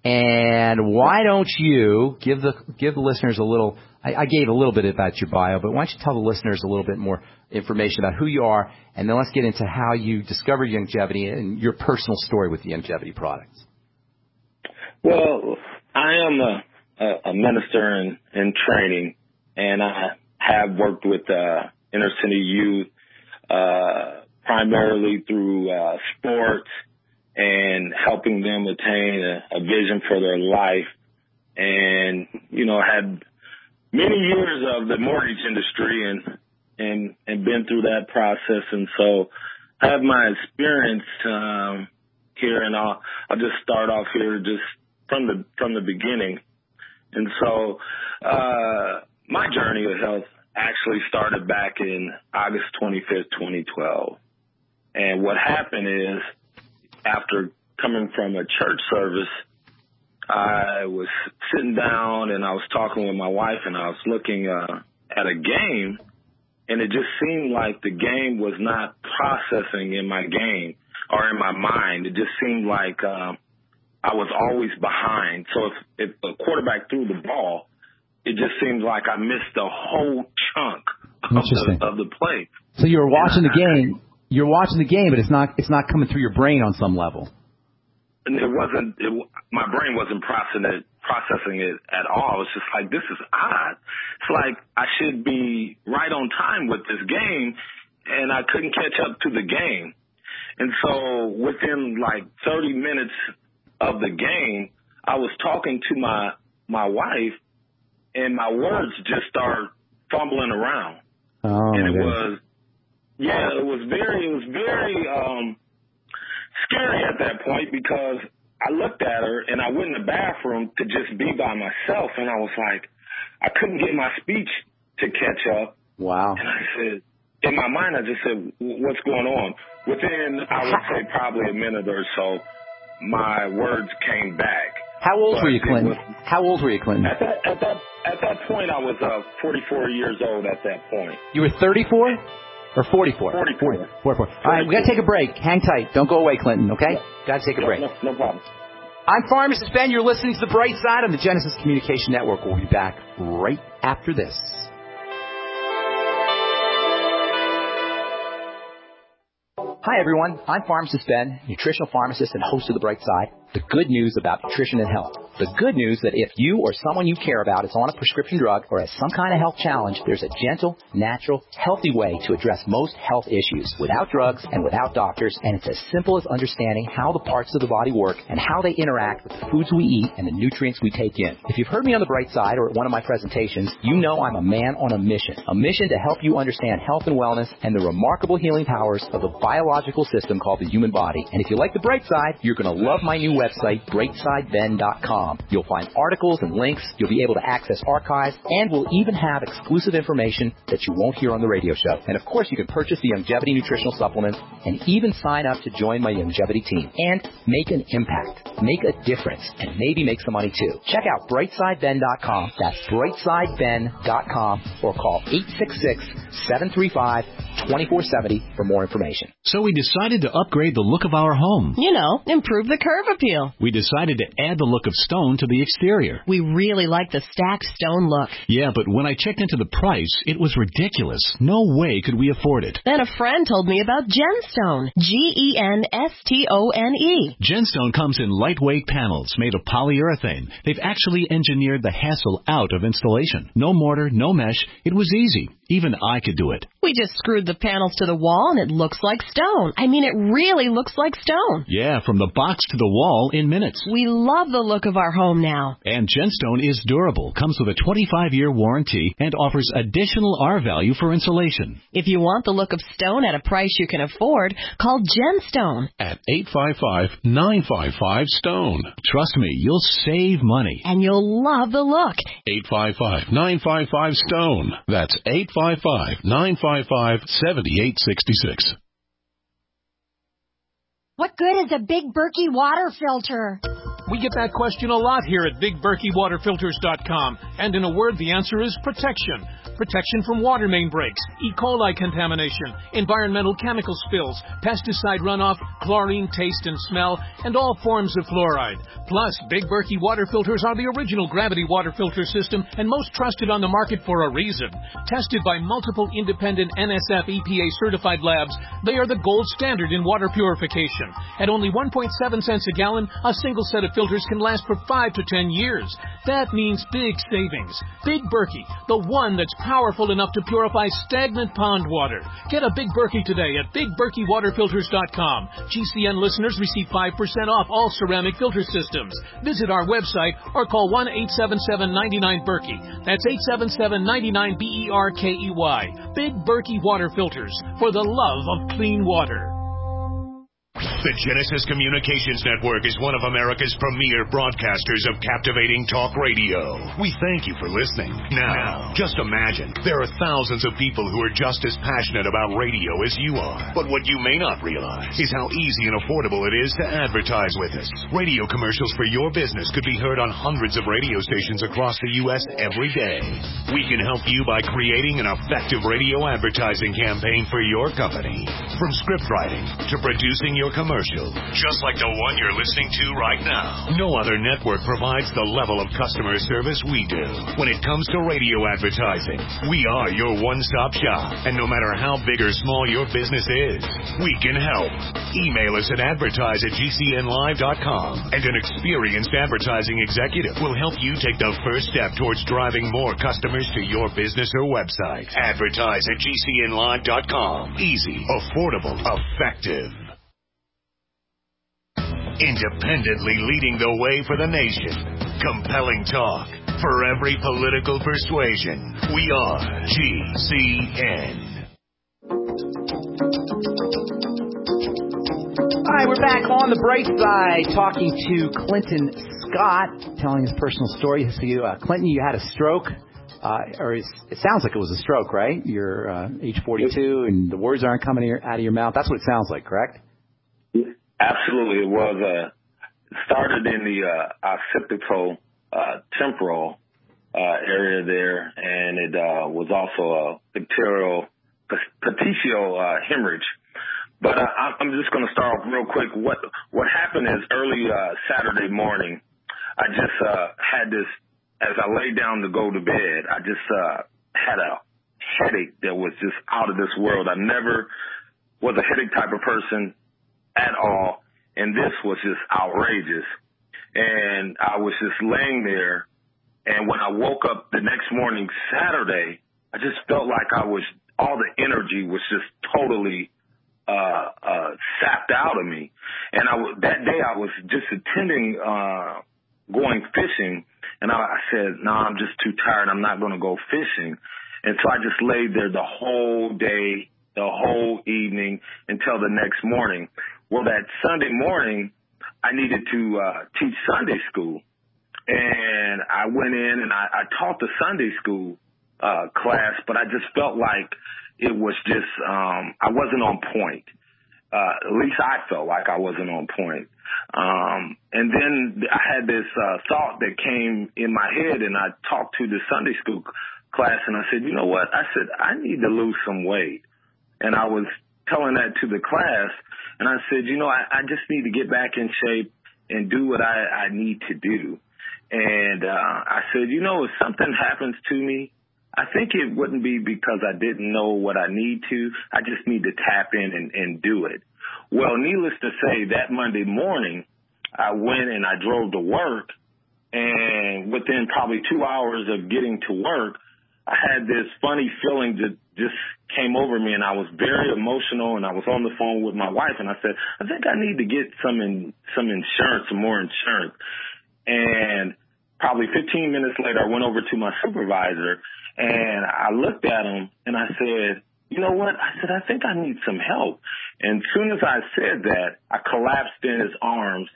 And why don't you give the listeners a little, I gave a little bit about your bio, but why don't you tell the listeners a little bit more information about who you are, and then let's get into how you discovered Youngevity and your personal story with the Youngevity products. Well, I am a minister in training, and I have worked with inner city youth primarily through sports and helping them attain a vision for their life. And, had many years of the mortgage industry and been through that process. And so I have my experience here, and I'll just start off here just from the beginning. And so my journey of health actually started back in August 25th, 2012. And what happened is, after coming from a church service, I was sitting down and I was talking with my wife, and I was looking at a game, and it just seemed like the game was not processing in my game or in my mind. It just seemed like I was always behind. So if a quarterback threw the ball, it just seems like I missed a whole chunk of the play. So you were watching the game. You're watching the game, but it's not coming through your brain on some level. And my brain wasn't processing it at all. It's just like, this is odd. It's like I should be right on time with this game, and I couldn't catch up to the game. And so within like 30 minutes of the game, I was talking to my wife, and my words just started fumbling around. Oh, and it was very scary at that point, because I looked at her and I went in the bathroom to just be by myself, and I was like, I couldn't get my speech to catch up. Wow. And I said, in my mind, I just said, what's going on? Within, I would say, probably a minute or so, my words came back. How old were you, Clinton? How old were you, Clinton? At that point, I was 44 years old at that point. You were 34? Or 44? 44. 44. All right, we got to take a break. Hang tight. Don't go away, Clinton, okay? Got to take a break. No problem. I'm Pharmacist Ben. You're listening to The Bright Side on the Genesis Communication Network. We'll be back right after this. Hi, everyone. I'm Pharmacist Ben, nutritional pharmacist and host of The Bright Side. The good news about nutrition and health. The good news that if you or someone you care about is on a prescription drug or has some kind of health challenge, there's a gentle, natural, healthy way to address most health issues without drugs and without doctors, and it's as simple as understanding how the parts of the body work and how they interact with the foods we eat and the nutrients we take in. If you've heard me on The Bright Side or at one of my presentations, you know I'm a man on a mission to help you understand health and wellness and the remarkable healing powers of the biological system called the human body. And if you like The Bright Side, you're going to love my new website, brightsideben.com. You'll find articles and links. You'll be able to access archives, and we'll even have exclusive information that you won't hear on the radio show. And of course, you can purchase the Youngevity nutritional supplements and even sign up to join my Youngevity team and make an impact, make a difference, and maybe make some money too. Check out brightsideben.com. That's brightsideben.com, or call 866-735-2470 for more information. So we decided to upgrade the look of our home. Improve the curve appeal. We decided to add the look of stone to the exterior. We really like the stacked stone look. Yeah, but when I checked into the price, it was ridiculous. No way could we afford it. Then a friend told me about Genstone. Genstone. Genstone comes in lightweight panels made of polyurethane. They've actually engineered the hassle out of installation. No mortar, no mesh. It was easy. Even I could do it. We just screwed the panels to the wall and it looks like stone. I mean, it really looks like stone. Yeah, from the box to the wall in minutes. We love the look of our home now. And Genstone is durable, comes with a 25-year warranty, and offers additional R-value for insulation. If you want the look of stone at a price you can afford, call Genstone. At 855-955-STONE. Trust me, you'll save money. And you'll love the look. 855-955-STONE. That's 855-955-7866. What good is a big Berkey water filter? We get that question a lot here at BigBerkeyWaterFilters.com. And in a word, the answer is protection. Protection from water main breaks, E. coli contamination, environmental chemical spills, pesticide runoff, chlorine taste and smell, and all forms of fluoride. Plus, Big Berkey water filters are the original gravity water filter system and most trusted on the market for a reason. Tested by multiple independent NSF EPA certified labs, they are the gold standard in water purification. At only 1.7 cents a gallon, a single set of filters can last for 5 to 10 years. That means big savings. Big Berkey, the one that's powerful enough to purify stagnant pond water. Get a Big Berkey today at BigBerkeyWaterFilters.com. GCN listeners receive 5% off all ceramic filter systems. Visit our website or call 1-877-99-BERKEY. That's 877-99-BERKEY. Big Berkey Water Filters, for the love of clean water. The Genesis Communications Network is one of America's premier broadcasters of captivating talk radio. We thank you for listening. Now, just imagine, there are thousands of people who are just as passionate about radio as you are. But what you may not realize is how easy and affordable it is to advertise with us. Radio commercials for your business could be heard on hundreds of radio stations across the U.S. every day. We can help you by creating an effective radio advertising campaign for your company. From script writing to producing your commercial, just like the one you're listening to right now. No other network provides the level of customer service we do. When it comes to radio advertising, we are your one-stop shop. And no matter how big or small your business is, we can help. Email us at advertise@gcnlive.com, and an experienced advertising executive will help you take the first step towards driving more customers to your business or website. Advertise@gcnlive.com. Easy, affordable, effective. Independently leading the way for the nation. Compelling talk for every political persuasion. We are GCN. All right, we're back on the bright side talking to Clinton Scott, telling his personal story. So Clinton, you had a stroke. Or it sounds like it was a stroke, right? You're age 42 and the words aren't coming out of your mouth. That's what it sounds like, correct? Absolutely. It was started in the occipital temporal area there, and it was also a petechial hemorrhage. But I'm just going to start off real quick. What happened is early Saturday morning, I just had this, as I lay down to go to bed, I just had a headache that was just out of this world. I never was a headache type of person at all, and this was just outrageous. And I was just laying there, and when I woke up the next morning, Saturday, I just felt like all the energy was just totally sapped out of me. And that day I was just attending going fishing, and I said, no, I'm just too tired. I'm not going to go fishing. And so I just laid there the whole day, the whole evening, until the next morning. Well, that Sunday morning, I needed to teach Sunday school. And I went in and I taught the Sunday school class, but I just felt like it was just, I wasn't on point. At least I felt like I wasn't on point. And then I had this thought that came in my head, and I talked to the Sunday school class, and I said, you know what? I said, I need to lose some weight. And I was telling that to the class, and I said, you know, I just need to get back in shape and do what I need to do. And I said, you know, if something happens to me, I think it wouldn't be because I didn't know what I need to. I just need to tap in and do it. Well, needless to say, that Monday morning, I went and I drove to work, and within probably 2 hours of getting to work, I had this funny feeling that just came over me, and I was very emotional, and I was on the phone with my wife, and I said, I think I need to get some insurance, some more insurance. And probably 15 minutes later, I went over to my supervisor, and I looked at him, and I said, you know what? I said, I think I need some help. And as soon as I said that, I collapsed in his arms.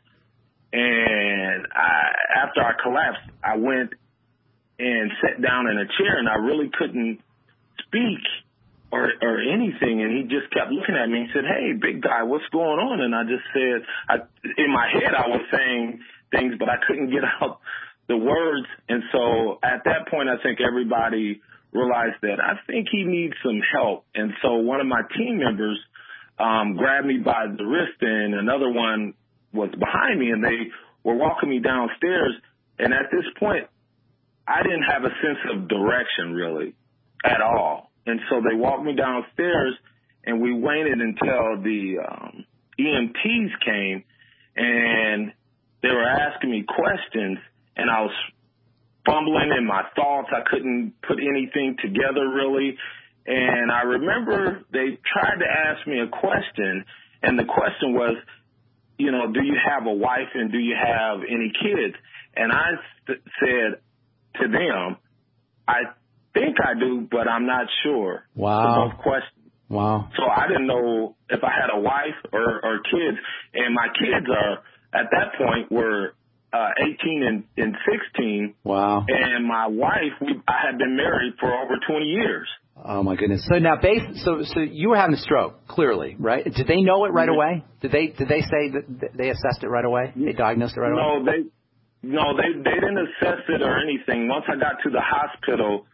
And after I collapsed, I went and sat down in a chair, and I really couldn't speak or anything. And he just kept looking at me and said, hey, big guy, what's going on? And I just said, in my head, I was saying things, but I couldn't get out the words. And so at that point, I think everybody realized that I think he needs some help. And so one of my team members grabbed me by the wrist, and another one was behind me, and they were walking me downstairs. And at this point, I didn't have a sense of direction really at all. And so they walked me downstairs, and we waited until the EMTs came, and they were asking me questions, and I was fumbling in my thoughts. I couldn't put anything together really. And I remember they tried to ask me a question, and the question was, you know, do you have a wife and do you have any kids? And I said to them, I think I do, but I'm not sure. Wow. For both questions. Wow. So I didn't know if I had a wife or kids. And my kids at that point were 18 and 16. Wow. And my wife, I had been married for over 20 years. Oh my goodness. So now, so you were having a stroke, clearly, right? Did they know it right away? Did they say that they assessed it right away? They diagnosed it right away? No, they didn't assess it or anything. Once I got to the hospital,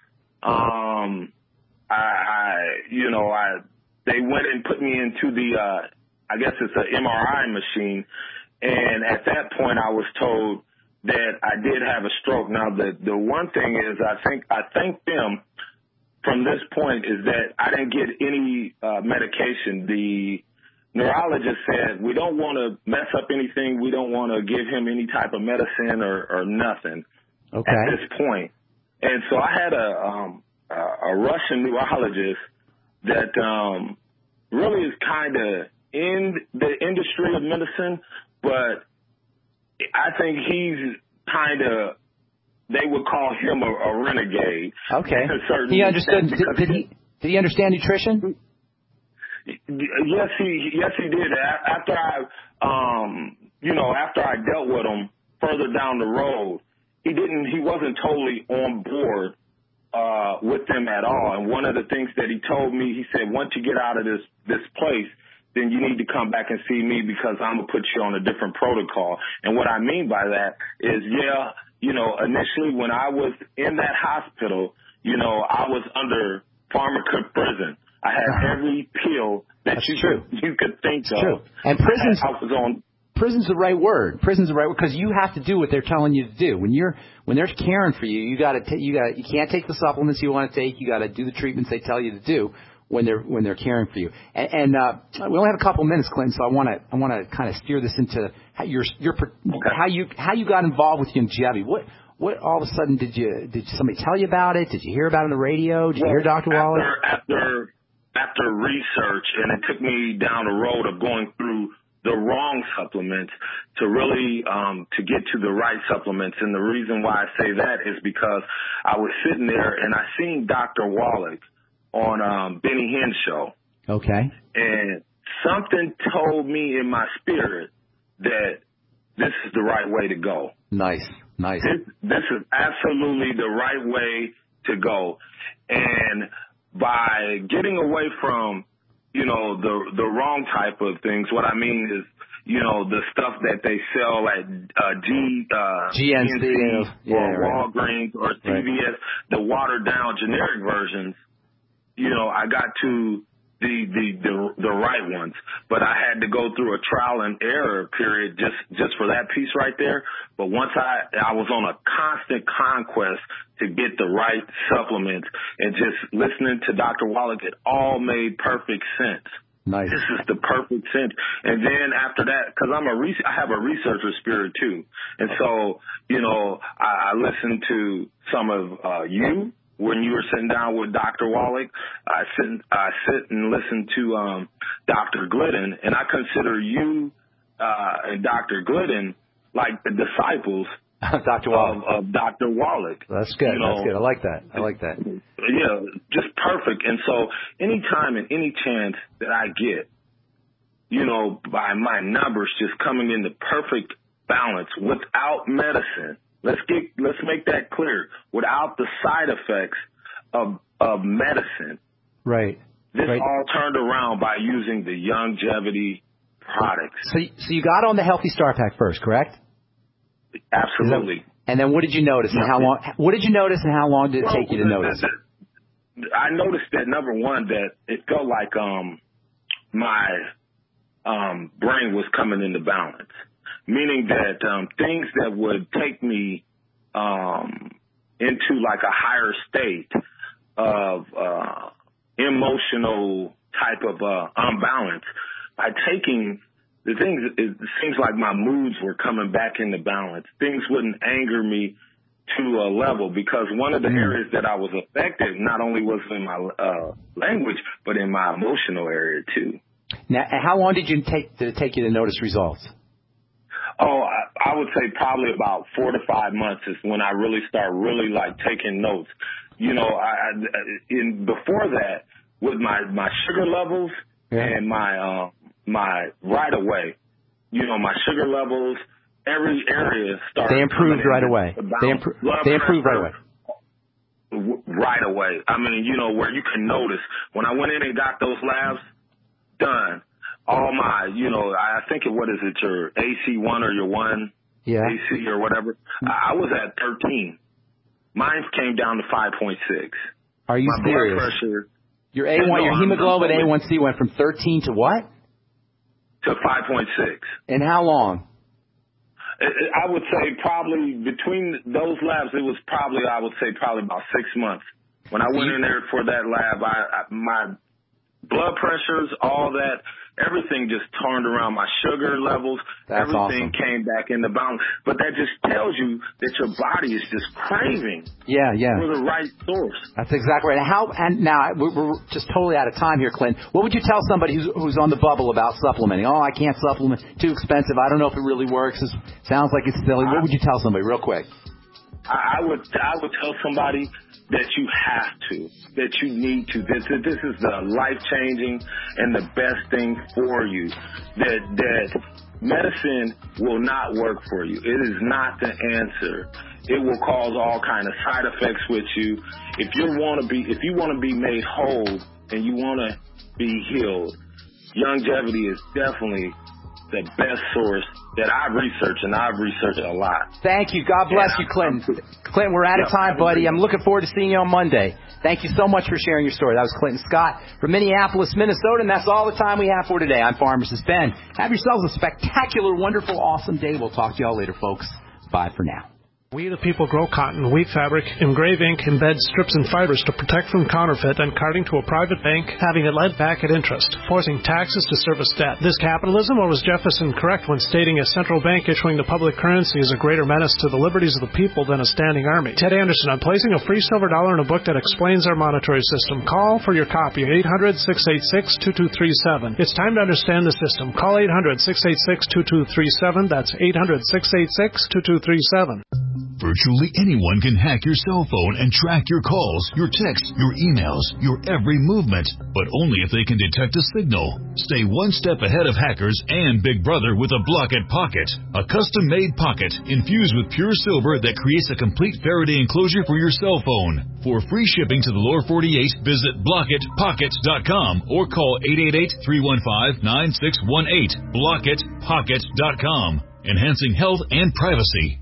they went and put me into the, I guess it's an MRI machine. And at that point, I was told that I did have a stroke. Now, the one thing is, I thank them from this point is that I didn't get any medication. The neurologist said, we don't want to mess up anything. We don't want to give him any type of medicine or nothing at this point. And so I had a Russian neurologist that really is kind of in the industry of medicine, but I think he's kind of, they would call him a renegade. Okay. He understood. Did he understand nutrition? Yes, he did. After I dealt with him further down the road, he wasn't totally on board with them at all. And one of the things that he told me, he said, once you get out of this place, then you need to come back and see me because I'm going to put you on a different protocol. And what I mean by that is, initially when I was in that hospital, I was under pharmaca prison. I had every pill that you could think of. True. And prison's the right word. Prison's the right word because you have to do what they're telling you to do. When they're caring for you, you can't take the supplements you want to take. You got to do the treatments they tell you to do when they're caring for you. And we only have a couple minutes, Clinton, so I want to kind of steer this into how you got involved with longevity. What all of a sudden did somebody tell you about it? Did you hear about it on the radio? Did you hear Dr. Wallach? After research, and it took me down the road of going through the wrong supplements to really to get to the right supplements. And the reason why I say that is because I was sitting there and I seen Dr. Wallach on Benny Hinn show. Okay. And something told me in my spirit that this is the right way to go. Nice. This is absolutely the right way to go. And by getting away from, the wrong type of things, what I mean is, the stuff that they sell at GNC or Walgreens or CVS, the watered down generic versions, I got to the right ones, but I had to go through a trial and error period just for that piece right there. But once I was on a constant conquest to get the right supplements, and just listening to Dr. Wallach, it all made perfect sense. Nice. This is the perfect sense. And then after that, because I have a researcher spirit too, and so I listened to some of you. When you were sitting down with Dr. Wallach, I sit and listen to Dr. Glidden, and I consider you and Dr. Glidden like the disciples Dr. Wallach. Of Dr. Wallach. That's good. That's good. I like that. Yeah, just perfect. And so anytime and any chance that I get, by my numbers just coming into perfect balance without medicine, let's make that clear. Without the side effects of medicine. Right. This all turned around by using the longevity products. So you got on the Healthy Start Pack first, correct? Absolutely. And then what did you notice, and how long? What did you notice, and how long did it take you to notice? I noticed that, number one, that it felt like my brain was coming into balance, meaning that things that would take me into like a higher state of emotional type of unbalance, by taking the things, it seems like my moods were coming back into balance. Things wouldn't anger me to a level, because one of the areas that I was affected not only was in my language, but in my emotional area too. Now, how long did it take you to notice results? Oh, I would say probably about 4 to 5 months is when I really start like taking notes. You know, before that, with my sugar levels and my right away, you know, my sugar levels, every area started. They improved right away. They improved right away. Right away. I mean, you know, where you can notice when I went in and got those labs done, all my, you know, I think what is it, your AC1 or your 1 AC or whatever. I was at 13. Mine came down to 5.6. Are you serious? Blood pressure. Your A1, your hemoglobin A1C went from 13 to what? To 5.6. In how long? I would say probably between those labs, it was probably, I would say probably about 6 months. When I went in there for that lab, my blood pressures, all that, everything just turned around. My sugar levels, everything came back into balance. But that just tells you that your body is just craving for the right source. That's exactly right. And now we're just totally out of time here, Clint. What would you tell somebody who's on the bubble about supplementing? Oh, I can't supplement, too expensive. I don't know if it really works. It sounds like it's silly. What would you tell somebody, real quick? I would tell somebody that you have to, that you need to. This is the life-changing and the best thing for you. That medicine will not work for you. It is not the answer. It will cause all kind of side effects with you. If you want to be made whole and you want to be healed, Youngevity is definitely the best source that I've researched, and I've researched a lot. Thank you. God bless you, Clinton. Clinton, we're out of time, buddy. I'm looking forward to seeing you on Monday. Thank you so much for sharing your story. That was Clinton Scott from Minneapolis, Minnesota, and that's all the time we have for today. I'm Pharmacist Ben. Have yourselves a spectacular, wonderful, awesome day. We'll talk to y'all later, folks. Bye for now. We the people grow cotton, weave fabric, engrave ink, embed strips and fibers to protect from counterfeit and carting to a private bank, having it lent back at interest, forcing taxes to service debt. This capitalism, or was Jefferson correct when stating a central bank issuing the public currency is a greater menace to the liberties of the people than a standing army? Ted Anderson, I'm placing a free silver dollar in a book that explains our monetary system. Call for your copy, 800-686-2237. It's time to understand the system. Call 800-686-2237. That's 800-686-2237. Virtually anyone can hack your cell phone and track your calls, your texts, your emails, your every movement, but only if they can detect a signal. Stay one step ahead of hackers and Big Brother with a Blockit Pocket, a custom-made pocket infused with pure silver that creates a complete Faraday enclosure for your cell phone. For free shipping to the lower 48, visit BlockitPockets.com or call 888-315-9618. BlockitPockets.com, enhancing health and privacy.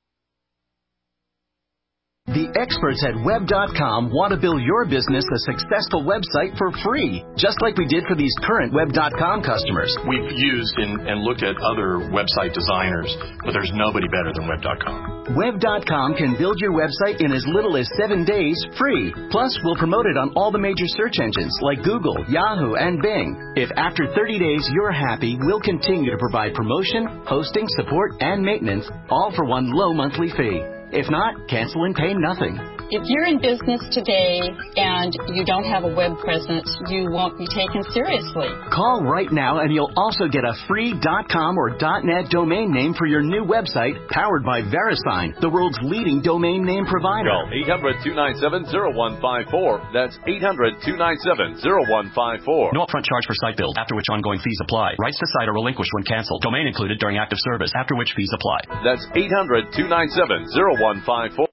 The experts at Web.com want to build your business a successful website for free, just like we did for these current Web.com customers. We've used and looked at other website designers, but there's nobody better than Web.com. Web.com can build your website in as little as 7 days free. Plus, we'll promote it on all the major search engines like Google, Yahoo, and Bing. If after 30 days you're happy, we'll continue to provide promotion, hosting, support, and maintenance, all for one low monthly fee. If not, cancel and pay nothing. If you're in business today and you don't have a web presence, you won't be taken seriously. Call right now and you'll also get a free .com or .net domain name for your new website powered by VeriSign, the world's leading domain name provider. Call 800-297-0154. That's 800-297-0154. No upfront charge for site build, after which ongoing fees apply. Rights to site are relinquished when canceled. Domain included during active service, after which fees apply. That's 800-297-0154.